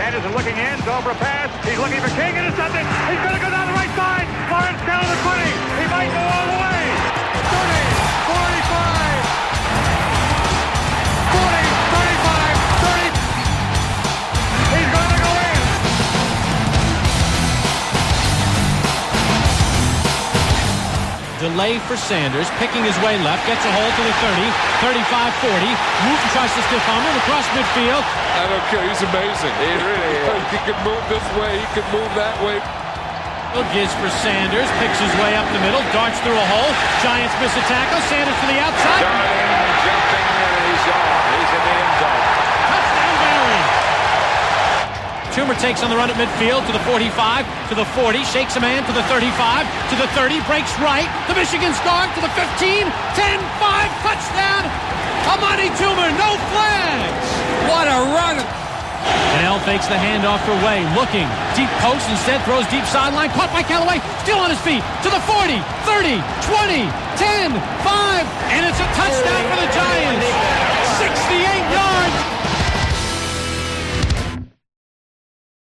Anderson looking in, Dobra pass. He's looking for King, intercepted. He's going to go down the right side. Lawrence down to the 20. He might go all the way. 30, 45, 40, 35, 30. He's going to go in. Delay for Sanders, picking his way left, gets a hold to the 30, 35, 40. Wooten tries to stiff arm him across midfield. I don't care, he's amazing. He really is. He can move this way, he can move that way. Gives for Sanders, picks his way up the middle, darts through a hole. Giants miss a tackle, Sanders to the outside. Darting, jumping, and he's on. He's in the end zone. Touchdown, Barry. Toomer takes on the run at midfield to the 45, to the 40, shakes a man to the 35, to the 30, breaks right. The Michigan's guard to the 15, 10, 5, touchdown. Amani Toomer, no flags. What a run. Cannell fakes the handoff for Way, looking. Deep post, instead throws deep sideline. Caught by Callaway, still on his feet. To the 40, 30, 20, 10, 5, and it's a touchdown for the Giants.